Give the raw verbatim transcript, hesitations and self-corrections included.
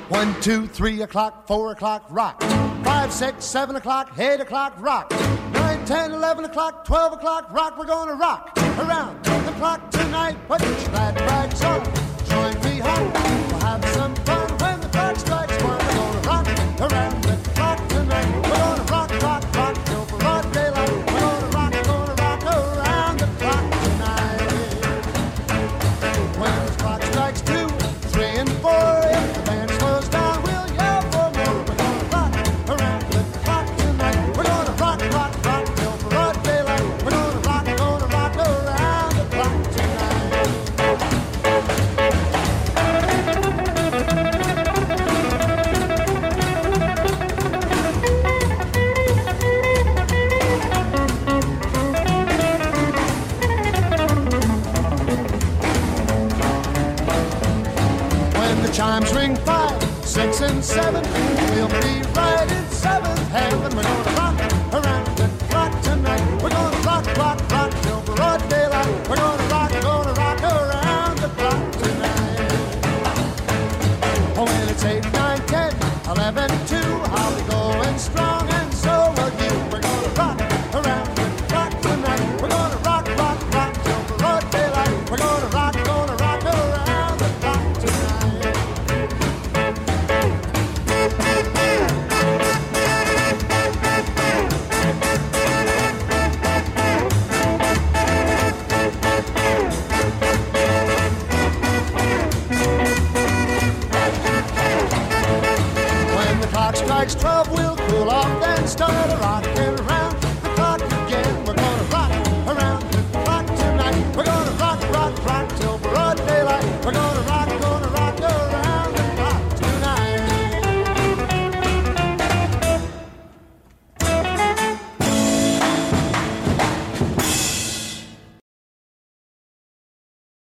One, two, three o'clock, four o'clock, rock. Five, six, seven o'clock, eight o'clock, rock. Nine, ten, eleven o'clock, twelve o'clock, rock. We're gonna rock around the clock tonight. Put your glad rags on, join me home. We'll have some fun when the clock strikes one. We're gonna rock around the clock tonight. We're gonna rock, rock, rock till broad daylight. We're gonna rock, gonna rock around the clock tonight. When the clock strikes two, three, and four, if the band slows down, we'll yell for more. We're gonna rock around the clock tonight. We're gonna rock, rock, rock till broad daylight. We're gonna rock, gonna rock around the clock tonight. When the chimes ring five, six, and seven, we'll be right in seventh heaven. We're gonna rock around the clock tonight. We're gonna rock, rock, rock till broad daylight. We're gonna rock, gonna rock around the clock tonight. Oh, when it's eight, nine, ten, eleven, two, I'll be going strong, and so will you. We're gonna rock around the clock tonight. We're gonna rock, rock, rock till broad daylight. We're gonna rock, gonna rock around the clock tonight. When the clock strikes twelve, we'll cool off, then start a rockin'.